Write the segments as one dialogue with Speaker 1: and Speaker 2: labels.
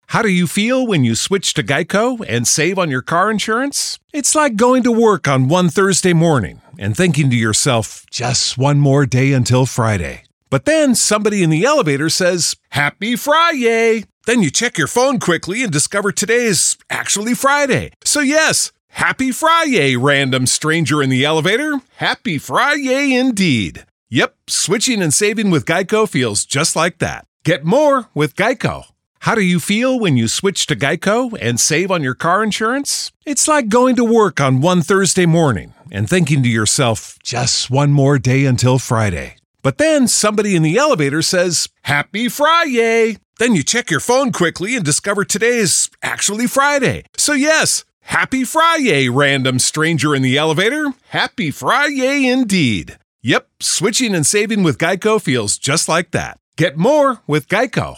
Speaker 1: How do you feel when you switch to Geico and save on your car insurance? It's like going to work on one Thursday morning and thinking to yourself, just one more day until Friday. But then somebody in the elevator says, Happy Friday! Then you check your phone quickly and discover today is actually Friday. So yes, Happy Friday, random stranger in the elevator. Happy Friday indeed. Yep, switching and saving with Geico feels just like that. Get more with Geico. How do you feel when you switch to Geico and save on your car insurance? It's like going to work on one Thursday morning and thinking to yourself, just one more day until Friday. But then somebody in the elevator says, Happy Friday! Then you check your phone quickly and discover today is actually Friday. So yes, Happy Friday, random stranger in the elevator. Happy Friday indeed. Yep, switching and saving with Geico feels just like that. Get more with Geico.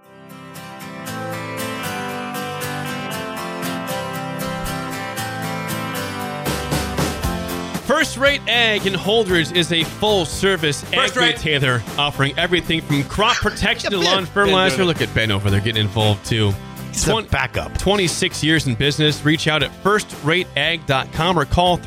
Speaker 2: First Rate Ag in Holdrege is a full-service ag retailer offering everything from crop protection to lawn fertilizer. Look at Ben over there getting involved, too.
Speaker 3: Backup.
Speaker 2: 26 years in business. Reach out at firstrateag.com or call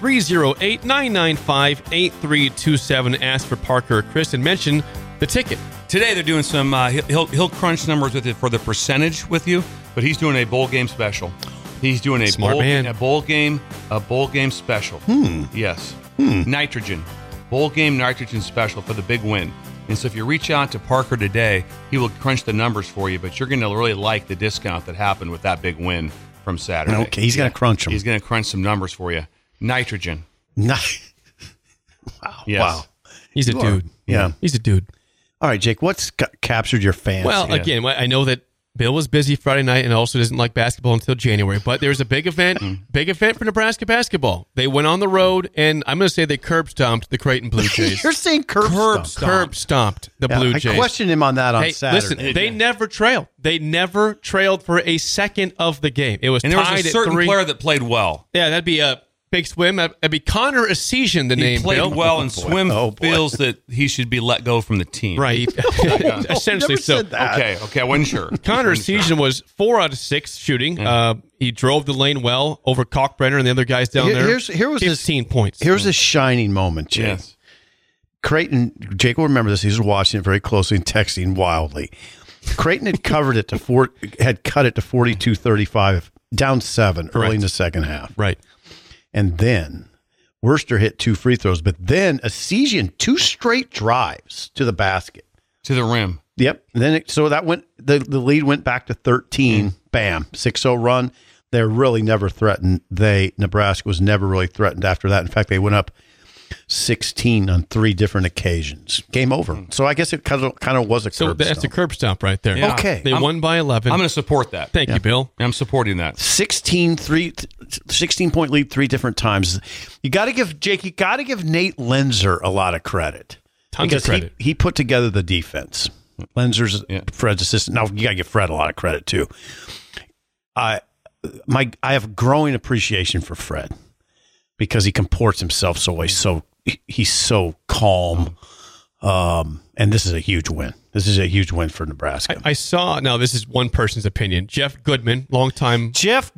Speaker 2: 308-995-8327. Ask for Parker or Chris and mention the ticket.
Speaker 4: Today they're doing some, he'll crunch numbers with it for the percentage with you, but he's doing a bowl game special. He's doing a bowl game special. Yes. Nitrogen. Bowl game nitrogen special for the big win. And so if you reach out to Parker today, he will crunch the numbers for you, but you're going to really like the discount that happened with that big win from Saturday.
Speaker 3: Okay, he's going to crunch them.
Speaker 4: He's going to crunch some numbers for you. Nitrogen.
Speaker 3: Wow.
Speaker 4: Yes.
Speaker 3: Wow.
Speaker 2: He's a dude.
Speaker 3: Yeah.
Speaker 2: He's a dude.
Speaker 3: All right, Jake, what's captured your fancy?
Speaker 2: Well, again, I know that Bill was busy Friday night and also doesn't like basketball until January. But there's a big event for Nebraska basketball. They went on the road, and I'm going to say they curb stomped the Creighton Blue Jays.
Speaker 3: You're saying curb stomped
Speaker 2: the Blue Jays.
Speaker 3: I questioned him on that on Saturday.
Speaker 2: Listen, they never trailed. They never trailed for a second of the game. It was
Speaker 4: and
Speaker 2: tied
Speaker 4: there was a certain
Speaker 2: at 3.
Speaker 4: player that played well.
Speaker 2: Yeah, that'd be a big swim. That'd be Connor Essegian, the name.
Speaker 4: He played
Speaker 2: Bill.
Speaker 4: well, and swim feels that he should be let go from the team.
Speaker 2: Right. Essentially so.
Speaker 4: Okay, I wasn't sure.
Speaker 2: Connor Essegian was 4 out of 6 shooting. He drove the lane well over Kalkbrenner and the other guys down there.
Speaker 3: Here was
Speaker 2: 15 points.
Speaker 3: Here's a shining moment, Jake.
Speaker 4: Yes.
Speaker 3: Creighton, Jake will remember this. He was watching it very closely and texting wildly. Creighton had cut it to 42-35, down 7 early in the second half.
Speaker 2: Right.
Speaker 3: And then Worcester hit 2 free throws, but then Essegian 2 straight drives to the basket.
Speaker 4: To the rim.
Speaker 3: Yep. And then the lead went back to 13. Bam. 6-0 run. They're really never threatened. Nebraska was never really threatened after that. In fact, they went up 16 on 3 different occasions. Game over. So I guess it kind of was a curb stomp.
Speaker 2: That's a curb stomp right there.
Speaker 4: Yeah.
Speaker 3: Okay.
Speaker 2: They won by 11.
Speaker 4: I'm going to support that.
Speaker 2: Thank you, Bill.
Speaker 4: I'm supporting that.
Speaker 3: 16-point lead 3 different times. You got to give Nate Lenzer a lot of credit.
Speaker 2: Tons of credit.
Speaker 3: He put together the defense. Lenzer's Fred's assistant. Now you got to give Fred a lot of credit too. I have growing appreciation for Fred because he comports himself he's so calm. And this is a huge win. This is a huge win for Nebraska.
Speaker 2: I saw, now this is one person's opinion, Jeff Goodman, longtime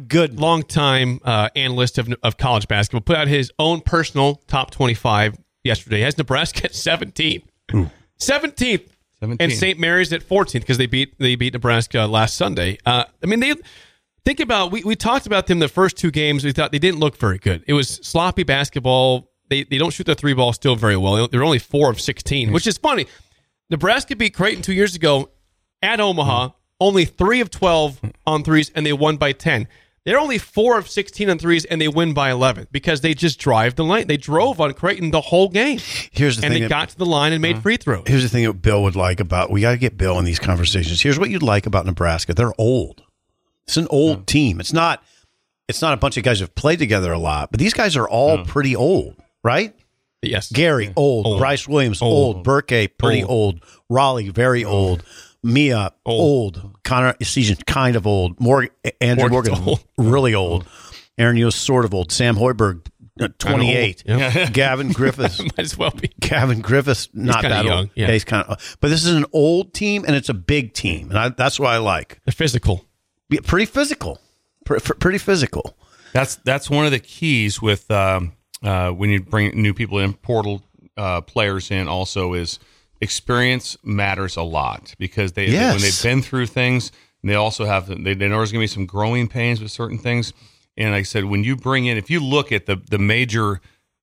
Speaker 2: analyst of college basketball, put out his own personal top 25 yesterday. He has Nebraska at 17. 17th. And St. Mary's at 14th because they beat Nebraska last Sunday. Think about, we talked about them the first 2 games. We thought they didn't look very good. It was sloppy basketball. They don't shoot the 3 ball still very well. They're only 4 of 16, which is funny. Nebraska beat Creighton 2 years ago at Omaha, only 3 of 12 on threes, and they won by 10. They're only 4 of 16 on threes, and they win by 11 because they just drive the line. They drove on Creighton the whole game. And they got to the line and made free throws.
Speaker 3: Here's the thing that Bill would like about, we got to get Bill in these conversations. Here's what you'd like about Nebraska. They're old. It's an old team. It's not a bunch of guys who've played together a lot, but these guys are all pretty old, right?
Speaker 2: Yes.
Speaker 3: Gary, old. Bryce Williams, old. Burke, pretty old. Raleigh, very old. Mia, old. Connor Essegian, kind of old. Andrew Morgan, really old. Aaron Ewes, sort of old. Sam Hoiberg, 28. Gavin Griffiths.
Speaker 2: Might as well be.
Speaker 3: Gavin Griffiths, not that
Speaker 2: young.
Speaker 3: old.
Speaker 2: Yeah.
Speaker 3: He's kind of. But this is an old team, and it's a big team. And that's what I like.
Speaker 2: They're physical.
Speaker 3: pretty physical. Pretty physical.
Speaker 4: That's one of the keys with when you bring new people in, portal players in. Also, is experience matters a lot because when they've been through things, they also have they know there's going to be some growing pains with certain things. And like I said, when you bring in, if you look at the major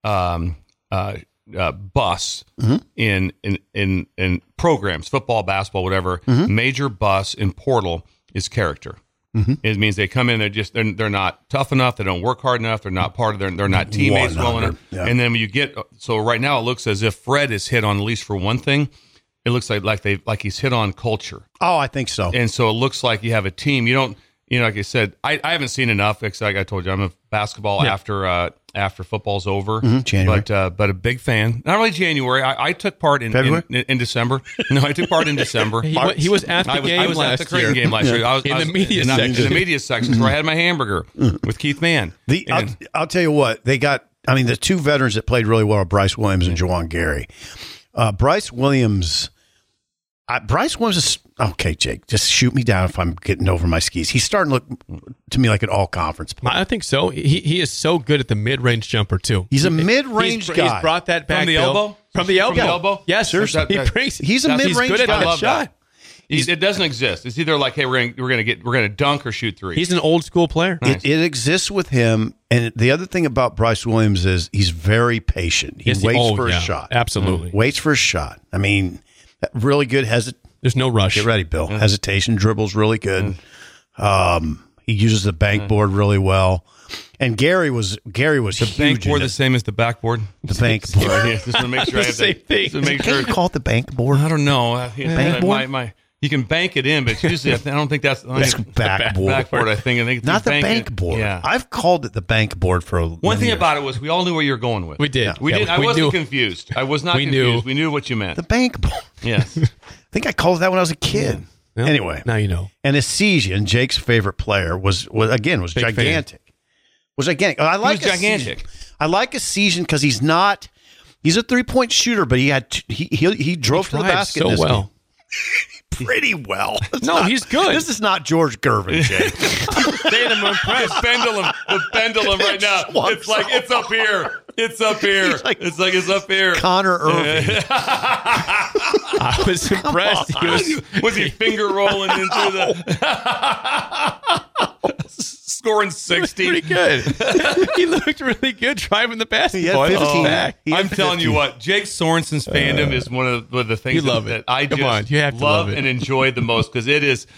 Speaker 4: bus in programs, football, basketball, whatever, major bus in portal is character. It means they come in, they're not tough enough, they don't work hard enough, they're not part of they're not teammates well enough. Yeah. And then when you get, so right now it looks as if Fred is hit on, at least for one thing, it looks like he's hit on culture.
Speaker 3: Oh, I think so.
Speaker 4: And so it looks like you have a team. You don't, like I said, I haven't seen enough. Like I told you, I'm a basketball after football's over.
Speaker 3: January.
Speaker 4: But a big fan. Not only January. I took part in December. No, I took part in December.
Speaker 2: He was at the game
Speaker 4: I was at the Creighton game last year. I was
Speaker 2: in the media section.
Speaker 4: In the media section where I had my hamburger with Keith Mann.
Speaker 3: I'll tell you what, they got, the two veterans that played really well are Bryce Williams and Juwan Gary. Bryce Williams is, okay, Jake, just shoot me down if I'm getting over my skis. He's starting to look to me like an all-conference player.
Speaker 2: I think so. He is so good at the mid-range jumper, too.
Speaker 3: He's a mid-range guy.
Speaker 2: He's brought that back.
Speaker 4: From the elbow?
Speaker 2: From the elbow? Yes,
Speaker 3: sir.
Speaker 2: He's
Speaker 3: a mid-range
Speaker 2: good
Speaker 3: guy.
Speaker 2: at that shot.
Speaker 4: It doesn't exist. It's either like, hey, we're gonna dunk or shoot three.
Speaker 2: He's an old school player.
Speaker 3: Nice. It exists with him, and the other thing about Bryce Williams is he's very patient. He waits for his shot.
Speaker 2: Absolutely,
Speaker 3: waits for his shot. Really good
Speaker 2: There's no rush.
Speaker 3: Get ready, Bill. Hesitation, dribbles really good. He uses the bank board really well. And Gary was
Speaker 4: the bank board the same as the backboard.
Speaker 3: The bank board.
Speaker 4: Just want to make sure I have
Speaker 2: same thing.
Speaker 4: To make sure.
Speaker 3: Can you call it the bank board?
Speaker 4: I don't know.
Speaker 3: Bank board.
Speaker 4: You can bank it in, but usually I don't think that's
Speaker 3: backboard.
Speaker 4: Backboard, I think
Speaker 3: not the bank board.
Speaker 4: Yeah.
Speaker 3: I've called it the bank board for
Speaker 4: one thing years. About it was we all knew where you were going with.
Speaker 2: We did.
Speaker 4: Yeah. We did. I wasn't confused. I was not confused. We knew what you meant.
Speaker 3: The bank board.
Speaker 4: Yes.
Speaker 3: I think I called it that when I was a kid.
Speaker 2: Yeah.
Speaker 3: Anyway,
Speaker 2: now you know.
Speaker 3: And Essegian, Jake's favorite player, was gigantic.
Speaker 2: Fan.
Speaker 3: Was gigantic. I like
Speaker 4: gigantic.
Speaker 3: I like Essegian because he's a 3-point shooter, but he drove to the basket
Speaker 2: so well.
Speaker 3: Pretty well.
Speaker 2: He's good.
Speaker 3: This is not George Gervin, Jake.
Speaker 4: The pendulum right now. It's like it's up here. It's up here. It's up here.
Speaker 3: Connor Irving.
Speaker 2: I was impressed.
Speaker 4: Was he finger rolling into the scoring 60?
Speaker 2: Pretty good. He looked really good driving the basketball.
Speaker 4: I'm telling you what, Jake Sorensen's fandom is one of the things that I just love and enjoy the most because it is.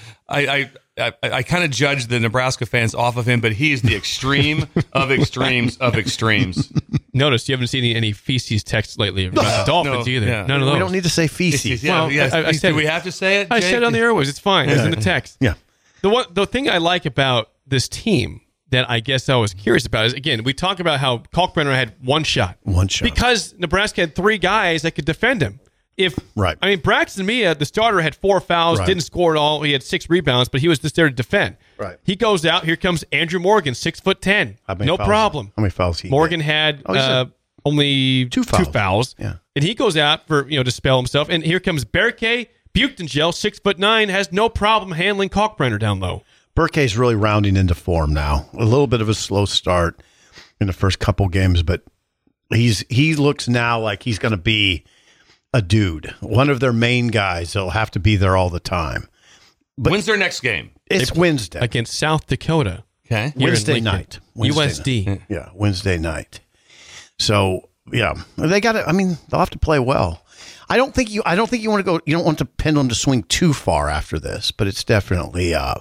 Speaker 4: I kind of judge the Nebraska fans off of him, but he is the extreme of extremes of extremes.
Speaker 2: Notice you haven't seen any feces texts lately about the Dolphins either.
Speaker 3: Yeah.
Speaker 2: None of those.
Speaker 3: We don't need to say feces.
Speaker 2: I said,
Speaker 4: do we have to say it, Jake?
Speaker 2: I said it on the airwaves. It's fine. It's in the text.
Speaker 3: Yeah.
Speaker 2: The thing I like about this team that I guess I was curious about is, again, we talk about how Kalkbrenner had one shot. Because Nebraska had 3 guys that could defend him. Braxton Mia, the starter, had 4 fouls, didn't score at all. He had 6 rebounds, but he was just there to defend.
Speaker 3: Right.
Speaker 2: He goes out. Here comes Andrew Morgan, 6'10". No problem.
Speaker 3: How many fouls he
Speaker 2: Morgan had only 2 fouls.
Speaker 3: Yeah.
Speaker 2: And he goes out for to spell himself. And here comes Berke Buchtengel, 6'9", has no problem handling Kalkbrenner down low.
Speaker 3: Berke's really rounding into form now. A little bit of a slow start in the first couple games, but he looks now like he's going to be a dude, one of their main guys. They'll have to be there all the time.
Speaker 4: But when's their next game?
Speaker 3: It's Wednesday
Speaker 2: against South Dakota.
Speaker 4: Okay,
Speaker 3: Wednesday night.
Speaker 2: USD.
Speaker 3: Yeah, Wednesday night. So they got to. They'll have to play well. I don't think you want to go. You don't want the pendulum to swing too far after this, but it's definitely a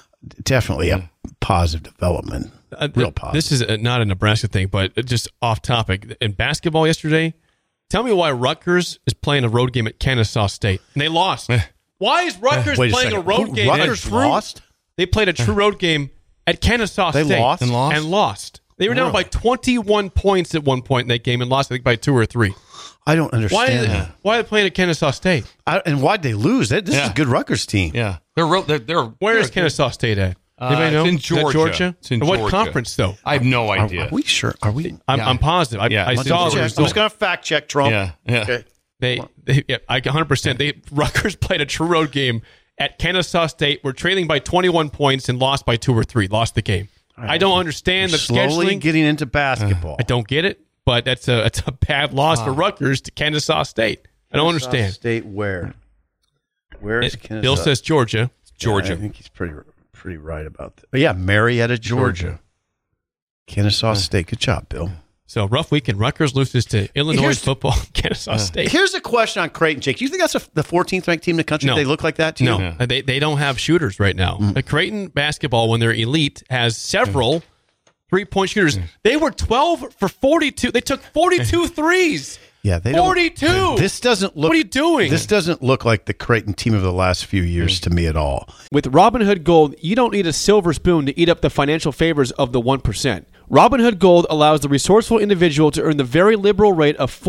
Speaker 3: positive development. Real positive.
Speaker 2: This is not a Nebraska thing, but just off topic. In basketball yesterday, tell me why Rutgers is playing a road game at Kennesaw State and they lost. Why is Rutgers playing a road game?
Speaker 3: Rutgers lost?
Speaker 2: They played a true road game at Kennesaw State.
Speaker 3: They lost?
Speaker 2: And lost. They were down by 21 points at one point in that game and lost, I think, by 2 or 3.
Speaker 3: I don't understand.
Speaker 2: Why are they playing at Kennesaw State?
Speaker 3: And why'd they lose? This is a good Rutgers team.
Speaker 4: Yeah.
Speaker 2: Where is Kennesaw State at? Anybody know?
Speaker 4: It's in Georgia.
Speaker 2: It's in Georgia. What conference, though?
Speaker 4: I have no idea.
Speaker 3: Are we sure? Are we?
Speaker 2: I'm positive. I saw the result.
Speaker 3: I'm just going to fact check Trump.
Speaker 4: Yeah.
Speaker 3: Okay.
Speaker 2: They 100%. Rutgers played a true road game at Kennesaw State were trailing by 21 points and lost by 2 or 3, lost the game. I don't understand the
Speaker 3: slowly
Speaker 2: scheduling.
Speaker 3: Getting into basketball.
Speaker 2: I don't get it, but it's a bad loss for Rutgers to Kennesaw State. I don't understand.
Speaker 3: State where? Where is Kennesaw?
Speaker 2: Bill says Georgia.
Speaker 3: Georgia. I think he's pretty right about that. But yeah, Marietta, Georgia. Kennesaw State. Good job, Bill.
Speaker 2: So rough weekend. Rutgers loses to Illinois football. Kennesaw State.
Speaker 3: Here's a question on Creighton, Jake. Do you think that's the 14th ranked team in the country?
Speaker 2: No.
Speaker 3: They look like that to you?
Speaker 2: No, they don't have shooters right now. The Creighton basketball, when they're elite, has several 3-point shooters. They were 12 for 42. They took 42 threes.
Speaker 3: Yeah, they
Speaker 2: 42.
Speaker 3: This doesn't look.
Speaker 2: What are you doing?
Speaker 3: This doesn't look like the Creighton team of the last few years to me at all.
Speaker 5: With Robinhood Gold, you don't need a silver spoon to eat up the financial favors of the 1%. Robinhood Gold allows the resourceful individual to earn the very liberal rate of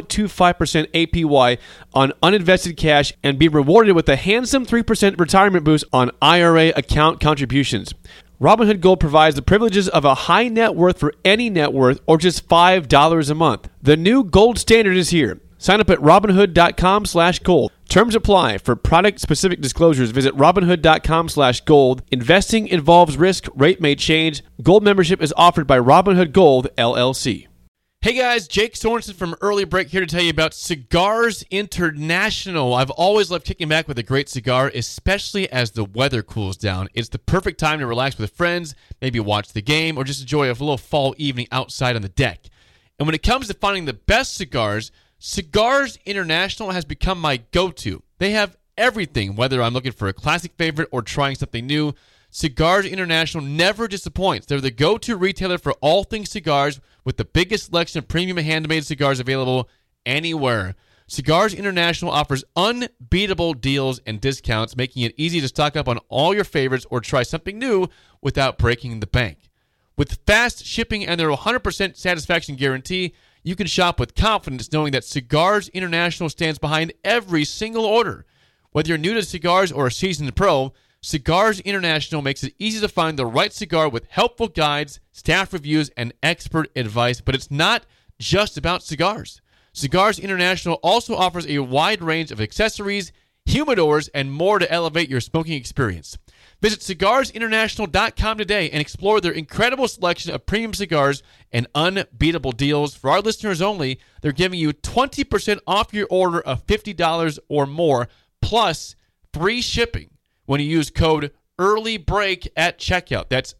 Speaker 5: 4.25% APY on uninvested cash and be rewarded with a handsome 3% retirement boost on IRA account contributions. Robinhood Gold provides the privileges of a high net worth for any net worth or just $5 a month. The new gold standard is here. Sign up at Robinhood.com/gold. Terms apply. For product-specific disclosures, visit Robinhood.com/gold. Investing involves risk. Rate may change. Gold membership is offered by Robinhood Gold, LLC.
Speaker 2: Hey guys, Jake Sorensen from Early Break here to tell you about Cigars International. I've always loved kicking back with a great cigar, especially as the weather cools down. It's the perfect time to relax with friends, maybe watch the game, or just enjoy a little fall evening outside on the deck. And when it comes to finding the best cigars, Cigars International has become my go-to. They have everything, whether I'm looking for a classic favorite or trying something new. Cigars International never disappoints. They're the go-to retailer for all things cigars with the biggest selection of premium handmade cigars available anywhere. Cigars International offers unbeatable deals and discounts, making it easy to stock up on all your favorites or try something new without breaking the bank. With fast shipping and their 100% satisfaction guarantee, you can shop with confidence knowing that Cigars International stands behind every single order. Whether you're new to cigars or a seasoned pro, Cigars International makes it easy to find the right cigar with helpful guides, staff reviews, and expert advice. But it's not just about cigars. Cigars International also offers a wide range of accessories, humidors, and more to elevate your smoking experience. Visit cigarsinternational.com today and explore their incredible selection of premium cigars and unbeatable deals. For our listeners only, they're giving you 20% off your order of $50 or more, plus free shipping when you use code EARLYBREAK at checkout. That's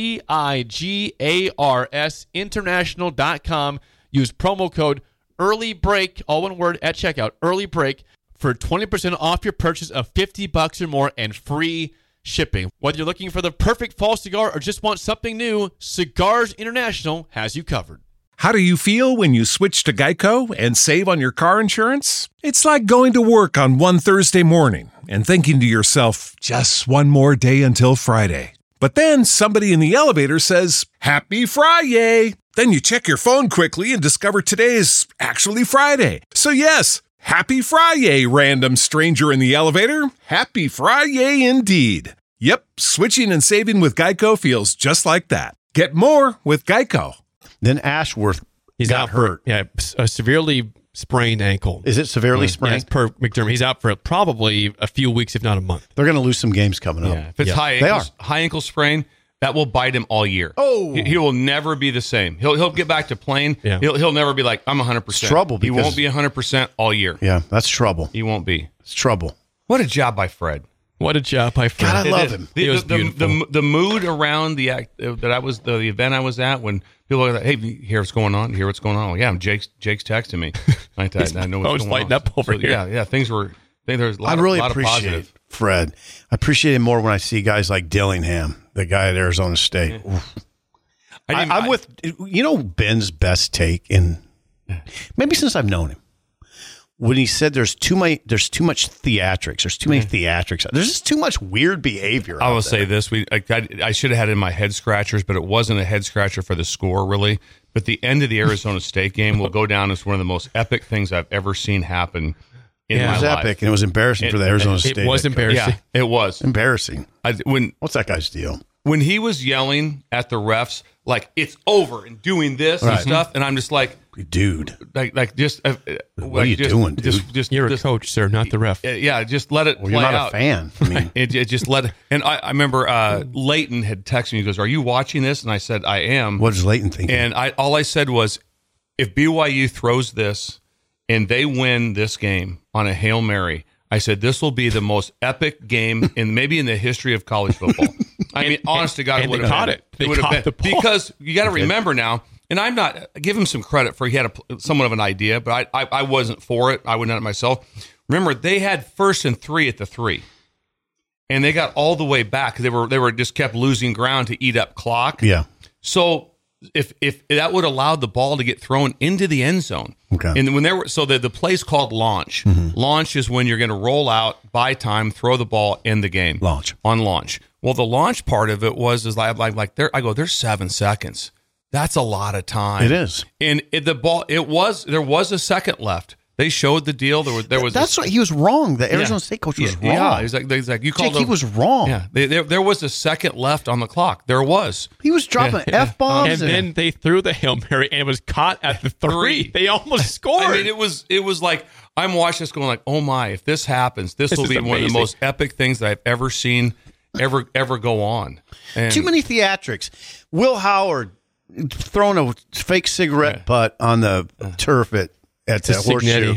Speaker 2: CIGARS international.com. Use promo code EARLYBREAK, all one word, at checkout, EARLYBREAK, for 20% off your purchase of $50 or more and free shipping. Whether you're looking for the perfect fall cigar or just want something new, Cigars International has you covered.
Speaker 1: How do you feel when you switch to Geico and save on your car insurance? It's like going to work on one Thursday morning and thinking to yourself, just one more day until Friday. But then somebody in the elevator says, Happy Friday! Then you check your phone quickly and discover today's actually Friday. So yes, Happy Friday, random stranger in the elevator. Happy Friday indeed. Yep, switching and saving with Geico feels just like that. Get more with Geico.
Speaker 3: Then Ashworth got hurt.
Speaker 2: A severely sprained ankle.
Speaker 3: Is it severely sprained?
Speaker 2: Yes, per McDermott. He's out for probably a few weeks, if not a month.
Speaker 3: They're going to lose some games coming up.
Speaker 4: Yeah, if it's high ankle sprain, that will bite him all year.
Speaker 3: Oh,
Speaker 4: he will never be the same. He'll get back to playing. Yeah. He'll never be like, I'm 100%.
Speaker 3: It's trouble.
Speaker 4: He won't be 100% all year.
Speaker 3: Yeah, that's trouble.
Speaker 4: He won't be.
Speaker 3: It's trouble.
Speaker 4: What a job by Fred.
Speaker 2: What a job by Fred.
Speaker 3: God, I love him.
Speaker 2: He was beautiful.
Speaker 4: The mood around the event I was at when people are like, hey, hear what's going on? Hear what's going on? Well, yeah, Jake's texting me. I know what's going
Speaker 2: lighting
Speaker 4: on.
Speaker 2: Up over here.
Speaker 4: Yeah, things were. There's a lot,
Speaker 3: I really
Speaker 4: lot
Speaker 3: appreciate
Speaker 4: of positive.
Speaker 3: Fred. I appreciate him more when I see guys like Dillingham, the guy at Arizona State. Yeah. I'm with Ben's best take in maybe since I've known him. When he said there's too much theatrics, there's too many theatrics. There's just too much weird behavior.
Speaker 4: I will say this: I should have had it in my head scratchers, but it wasn't a head scratcher for the score, really. But the end of the Arizona State game will go down as one of the most epic things I've ever seen happen.
Speaker 3: It was epic, and it was embarrassing for the Arizona State.
Speaker 2: It was embarrassing.
Speaker 4: Yeah, it was
Speaker 3: embarrassing. What's that guy's deal?
Speaker 4: When he was yelling at the refs, like it's over and doing this and stuff, and I'm just like,
Speaker 3: dude.
Speaker 4: Like just
Speaker 3: what are you doing, dude?
Speaker 4: Just
Speaker 2: you're a coach, sir, not the ref.
Speaker 4: Yeah, just let it play
Speaker 3: you're not
Speaker 4: out.
Speaker 3: a fan. I mean,
Speaker 4: it just let it. And I remember Leighton had texted me. He goes, "Are you watching this?" And I said, "I am."
Speaker 3: What is Leighton thinking?
Speaker 4: And all I said was, if BYU throws this and they win this game on a Hail Mary, I said this will be the most epic game in the history of college football. I mean, honest to God, it would have
Speaker 2: caught
Speaker 4: been.
Speaker 2: it. They
Speaker 4: would have
Speaker 2: caught
Speaker 4: been
Speaker 2: the ball.
Speaker 4: because you got to remember now. And I'm not give him some credit for he had somewhat of an idea, but I wasn't for it. I wouldn't have it myself. Remember, they had 1st and 3 at the 3, and they got all the way back. They were just kept losing ground to eat up clock.
Speaker 3: Yeah.
Speaker 4: So if that would allow the ball to get thrown into the end zone,
Speaker 3: okay.
Speaker 4: And when the play's called launch. Mm-hmm. Launch is when you're going to roll out, buy time, throw the ball in the game.
Speaker 3: Launch.
Speaker 4: Well, the launch part of it was like there. I go, there's 7 seconds. That's a lot of time.
Speaker 3: It is.
Speaker 4: And there was a second left. They showed the deal. There was.
Speaker 3: That's what he was wrong. The Arizona State coach was wrong.
Speaker 4: Yeah, he's like you called.
Speaker 3: Jake, he was wrong.
Speaker 4: Yeah, there was a second left on the clock. There was.
Speaker 3: He was dropping F-bombs.
Speaker 2: And then they threw the Hail Mary and it was caught at the 3. They almost scored.
Speaker 4: I mean, it was like I'm watching this going like, oh my, if this happens, this will be one of the most epic things that I've ever seen, ever go on. And
Speaker 3: too many theatrics. Will Howard throwing a fake cigarette butt on the turf at the horseshoe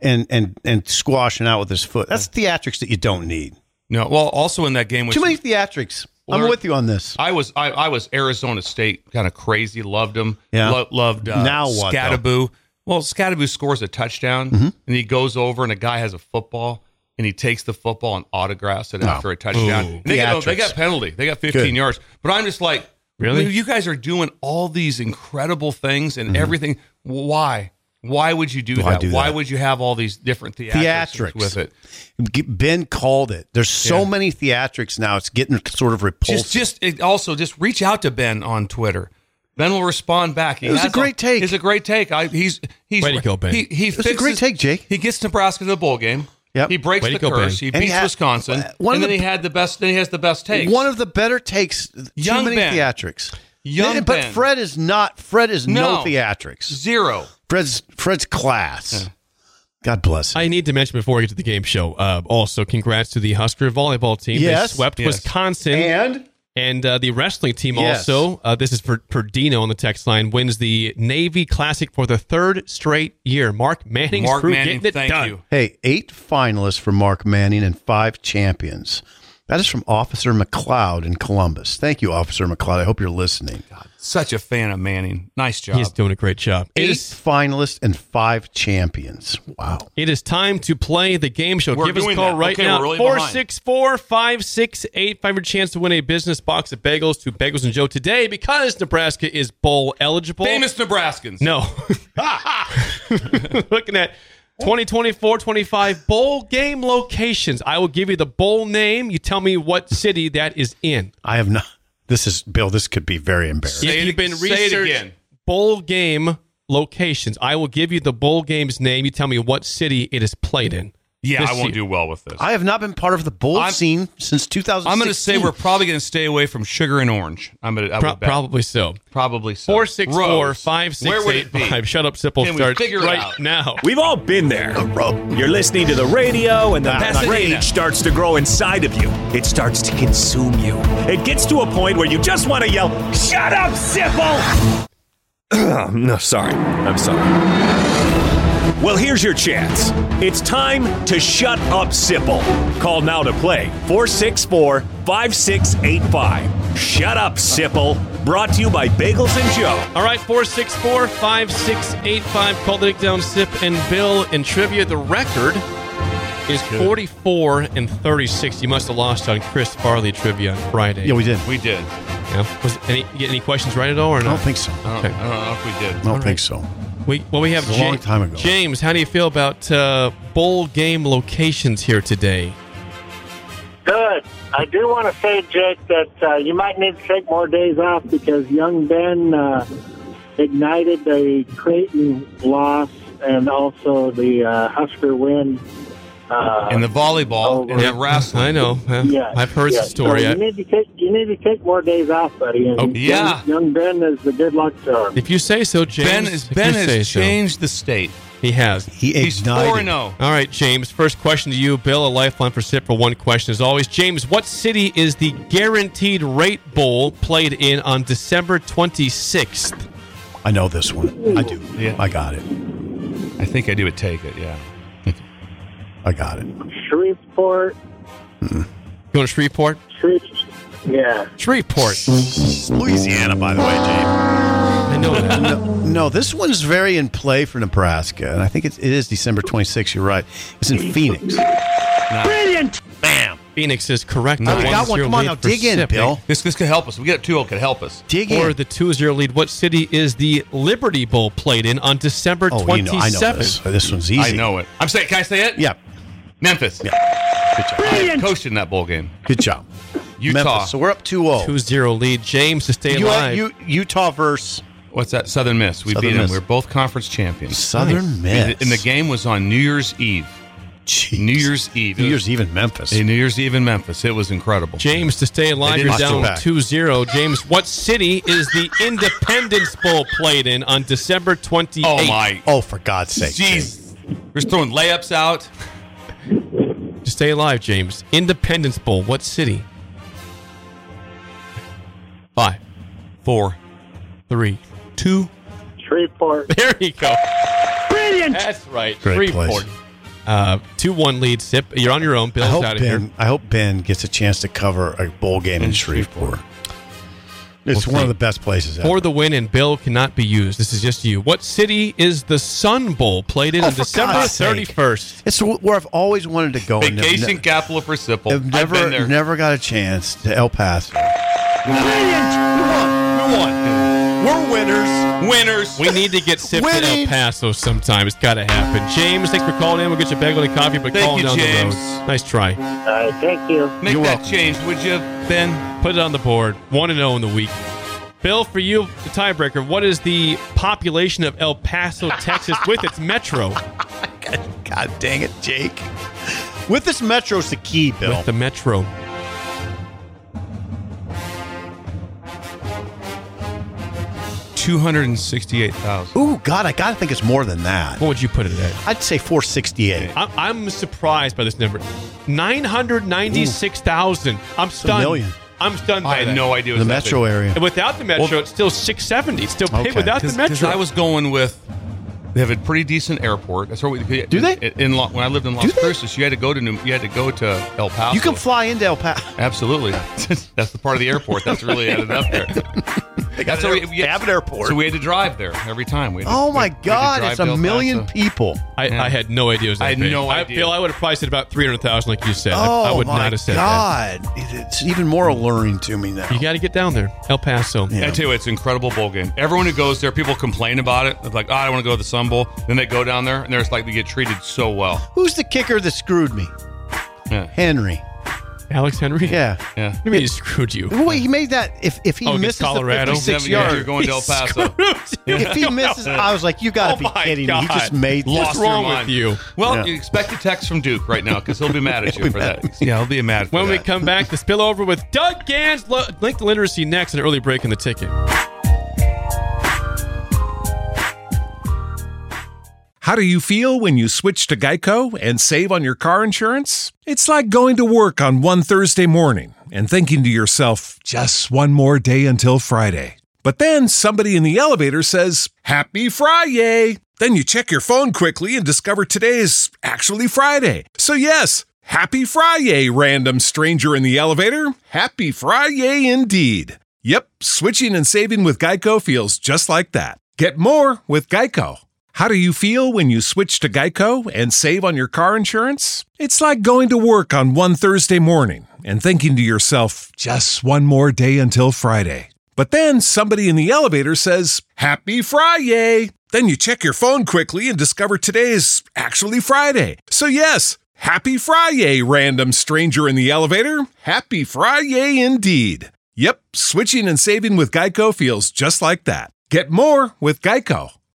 Speaker 3: and squashing out with his foot. That's theatrics that you don't need.
Speaker 4: No, well, also in that game,
Speaker 3: too many theatrics. I'm with you on this.
Speaker 4: I was Arizona State kind of crazy. Loved them.
Speaker 3: Yeah.
Speaker 4: Loved
Speaker 3: now what,
Speaker 4: Scadaboo.
Speaker 3: Though?
Speaker 4: Well, Scadaboo scores a touchdown, and he goes over, and a guy has a football, and he takes the football and autographs it after a touchdown. They got penalty. They got 15 yards. But I'm just like, really? You guys are doing all these incredible things and everything. Why? Why would you do that? Why would you have all these different theatrics with it?
Speaker 3: Ben called it. There's so many theatrics now. It's getting sort of repulsive.
Speaker 4: Just reach out to Ben on Twitter. Ben will respond back.
Speaker 3: It was a great take.
Speaker 4: It's a great take. He's
Speaker 2: way to go, Ben.
Speaker 3: It was a great take, Jake.
Speaker 4: He gets Nebraska to the bowl game.
Speaker 3: Yep.
Speaker 4: He breaks the curse. He beats Wisconsin. He has the best takes.
Speaker 3: One of the better takes.
Speaker 4: Young
Speaker 3: too many
Speaker 4: Ben.
Speaker 3: theatrics.
Speaker 4: Young
Speaker 3: but
Speaker 4: Ben.
Speaker 3: Fred is not. Fred is no theatrics.
Speaker 4: Zero.
Speaker 3: Fred's class. Yeah. God bless him.
Speaker 2: I need to mention before we get to the game show, also congrats to the Husker volleyball team.
Speaker 3: Yes.
Speaker 2: They swept Wisconsin. And the wrestling team also, this is for Dino on the text line, wins the Navy Classic for the 3rd straight year. Mark Manning's crew getting it
Speaker 4: thank
Speaker 2: done.
Speaker 4: you.
Speaker 3: Hey, 8 finalists for Mark Manning and 5 champions. That is from Officer McLeod in Columbus. Thank you, Officer McLeod. I hope you're listening.
Speaker 4: God, such a fan of Manning. Nice job.
Speaker 2: He's doing a great job.
Speaker 3: 8 finalists and 5 champions. Wow.
Speaker 2: It is time to play the game show.
Speaker 4: We're
Speaker 2: Give us a
Speaker 4: doing
Speaker 2: call
Speaker 4: that.
Speaker 2: right
Speaker 4: Okay,
Speaker 2: now.
Speaker 4: we're really
Speaker 2: 464-5685. Your chance to win a business box of bagels to Bagels and Joe today because Nebraska is bowl eligible.
Speaker 4: Famous Nebraskans.
Speaker 2: No. Looking at 2024-25 bowl game locations. I will give you the bowl name. You tell me what city that is in.
Speaker 3: I have not. This is, Bill, this could be very embarrassing.
Speaker 2: If you've been researching bowl game locations, I will give you the bowl game's name. You tell me what city it is played in.
Speaker 4: Yeah, I won't do well with this.
Speaker 3: I have not been part of the bowl scene since 2016.
Speaker 4: I'm going to say we're probably going to stay away from sugar and orange.
Speaker 2: Probably so.
Speaker 4: Probably so.
Speaker 2: 464-5685. Shut up, Sipple starts right now.
Speaker 6: We've all been there. You're listening to the radio, and the rage starts to grow inside of you. It starts to consume you. It gets to a point where you just want to yell, "Shut up, Sipple!" No, sorry. I'm sorry. Well, here's your chance. It's time to shut up, Sipple. Call now to play 464-5685. Shut up, Sipple. Brought to you by Bagels and Joe.
Speaker 2: All right, 464-5685. Call the Dick Down Sip and Bill in trivia. The record is 44-36. You must have lost on Chris Farley trivia on Friday.
Speaker 3: Yeah, we did.
Speaker 4: We did.
Speaker 2: Yeah. Get any questions right at all or not?
Speaker 3: I don't think so.
Speaker 4: I don't know if we did.
Speaker 3: I don't think so.
Speaker 2: We have
Speaker 3: a long time ago.
Speaker 2: James, how do you feel about bowl game locations here today?
Speaker 7: Good. I do want to say, Jake, that you might need to take more days off because young Ben ignited the Creighton loss and also the Husker win
Speaker 4: in the volleyball, and the wrestling.
Speaker 2: I know. I've heard the story.
Speaker 7: So you need to take more days off, buddy. And young Ben is the good luck charm.
Speaker 2: If you say so, James.
Speaker 4: Ben has changed the state.
Speaker 2: He has.
Speaker 4: He's 4-0.
Speaker 2: All right, James. First question to you. Bill, a lifeline for SIP for one question as always. James, what city is the Guaranteed Rate Bowl played in on December 26th?
Speaker 3: I know this one. I do.
Speaker 4: Yeah.
Speaker 3: I got it.
Speaker 4: I think I do it. Take it. Yeah.
Speaker 3: I got it.
Speaker 7: Shreveport.
Speaker 2: You going to Shreveport?
Speaker 7: Shreveport.
Speaker 3: Louisiana, by the way, James.
Speaker 2: I know that.
Speaker 3: No, this one's very in play for Nebraska, and I think it is December 26th. You're right. It's in Phoenix.
Speaker 7: Brilliant.
Speaker 3: Bam.
Speaker 2: Phoenix is correct.
Speaker 3: We got one. Come on now, dig in, Bill.
Speaker 4: This could help us. We get 2-0. Could help us.
Speaker 3: Dig
Speaker 2: For
Speaker 3: in.
Speaker 2: the 2-0 lead, what city is the Liberty Bowl played in on December 27th?
Speaker 3: I know this. This one's easy.
Speaker 4: I know it. I'm saying. Can I say it?
Speaker 3: Yeah.
Speaker 4: Memphis.
Speaker 3: Yeah. Good job.
Speaker 4: I coached in that bowl game.
Speaker 3: Good job.
Speaker 4: Utah.
Speaker 3: Memphis. So we're up 2-0.
Speaker 2: 2-0 lead. James to stay alive.
Speaker 3: Utah versus
Speaker 4: What's that? Southern Miss. We
Speaker 3: Southern
Speaker 4: beat them.
Speaker 3: Miss.
Speaker 4: We're both conference champions.
Speaker 3: Southern Miss.
Speaker 4: And the game was on New Year's Eve.
Speaker 3: Jeez.
Speaker 4: New Year's Eve.
Speaker 3: New Year's Eve in Memphis.
Speaker 4: New Year's Eve in Memphis. It was incredible.
Speaker 2: James to stay alive. You're down 2-0. James, what city is the Independence Bowl played in on December 28th?
Speaker 4: Oh, my.
Speaker 3: Oh, for God's sake.
Speaker 4: Jeez. We're just throwing layups out.
Speaker 2: To stay alive, James. Independence Bowl. What city? 5,
Speaker 4: 4,
Speaker 2: 3, 2.
Speaker 7: Shreveport.
Speaker 2: There you go.
Speaker 7: Brilliant.
Speaker 2: That's right.
Speaker 3: Great
Speaker 2: Shreveport. 2-1 lead. SIP. You're on your own. Bill's out of here.
Speaker 3: I hope Ben gets a chance to cover a bowl game in Shreveport. It's one of the best places ever.
Speaker 2: For the win, and Bill cannot be used. This is just you. What city is the Sun Bowl played in on December 31st?
Speaker 3: It's where I've always wanted to go.
Speaker 4: Vacation capital for Sipple.
Speaker 3: I've never got a chance to El Paso.
Speaker 7: Brilliant.
Speaker 3: Who won? We're winners.
Speaker 2: We need to get SIP to El Paso sometime. It's got to happen. James, thanks for calling in. We'll get you a bagel and coffee, but call down
Speaker 4: James.
Speaker 2: the road. Nice try.
Speaker 7: All right, thank you.
Speaker 4: Make
Speaker 3: You're
Speaker 4: that
Speaker 3: welcome.
Speaker 4: change, would you, Ben?
Speaker 2: Put it on the board. 1-0 in the week. Bill, for you, the tiebreaker, what is the population of El Paso, Texas, with its metro?
Speaker 3: God dang it, Jake. With this metro's the key, Bill.
Speaker 2: With the metro.
Speaker 4: $268,000.
Speaker 3: Ooh, God, I gotta think it's more than that.
Speaker 2: What would you put it at?
Speaker 3: I'd say 468.
Speaker 2: I'm surprised by this number. 996,000. I'm stunned.
Speaker 3: $1 million.
Speaker 2: I'm stunned by
Speaker 4: I had
Speaker 2: that.
Speaker 4: no idea it was
Speaker 3: The
Speaker 4: that
Speaker 3: metro
Speaker 4: big.
Speaker 3: area.
Speaker 2: And without the metro, it's still 670. It's still paid
Speaker 3: Okay.
Speaker 2: without the metro.
Speaker 4: Because I was going with, they have a pretty decent airport. That's where we
Speaker 3: Do they?
Speaker 4: when I lived in Las Cruces, you had to go to El Paso.
Speaker 3: You can fly into El Paso.
Speaker 4: Absolutely. That's the part of the airport that's really added up there. That's how
Speaker 3: They have an airport.
Speaker 4: So we had to drive there every time.
Speaker 3: Oh my God, it's 1 million people.
Speaker 2: I had no idea it was that
Speaker 4: I had
Speaker 2: big.
Speaker 4: no idea.
Speaker 2: Bill, I would have priced it about 300,000 like you said.
Speaker 3: Oh
Speaker 2: I would
Speaker 3: my
Speaker 2: not have said
Speaker 3: God, it's even more alluring to me now.
Speaker 2: that. You got to get down there. El Paso.
Speaker 3: Yeah.
Speaker 4: I tell you, it's an incredible bowl game. Everyone who goes there, people complain about it. They're like, I don't want to go to the Sun Bowl. Then they go down there, and they're just like, they get treated so well.
Speaker 3: Who's the kicker that screwed me?
Speaker 4: Yeah.
Speaker 3: Henry.
Speaker 2: Alex Henry?
Speaker 3: Yeah.
Speaker 4: Yeah.
Speaker 2: What do you mean he screwed you?
Speaker 3: Well, he made that. If he
Speaker 2: against
Speaker 3: misses
Speaker 2: Colorado?
Speaker 3: the 56
Speaker 4: Yeah,
Speaker 3: yards,
Speaker 4: you're going to El Paso.
Speaker 3: if he misses, I was like, you got to be
Speaker 2: my
Speaker 3: kidding me.
Speaker 2: God.
Speaker 3: He just made
Speaker 2: What's
Speaker 4: Lost
Speaker 2: wrong
Speaker 4: your
Speaker 2: with
Speaker 4: mind.
Speaker 2: you?
Speaker 4: Well,
Speaker 3: Yeah.
Speaker 4: you expect a text from Duke right now because he'll be mad at you for that. Yeah, he'll be mad for
Speaker 2: When
Speaker 4: that.
Speaker 2: we come back, the spillover with Doug Gans, link to literacy next, an early break in the ticket.
Speaker 1: How do you feel when you switch to Geico and save on your car insurance? It's like going to work on one Thursday morning and thinking to yourself, just one more day until Friday. But then somebody in the elevator says, Happy Friday! Then you check your phone quickly and discover today is actually Friday. So yes, Happy Friday, random stranger in the elevator. Happy Friday indeed. Yep, switching and saving with Geico feels just like that. Get more with Geico. How do you feel when you switch to Geico and save on your car insurance? It's like going to work on one Thursday morning and thinking to yourself, just one more day until Friday. But then somebody in the elevator says, Happy Friday! Then you check your phone quickly and discover today is actually Friday. So yes, Happy Friday, random stranger in the elevator. Happy Friday indeed. Yep, switching and saving with Geico feels just like that. Get more with Geico.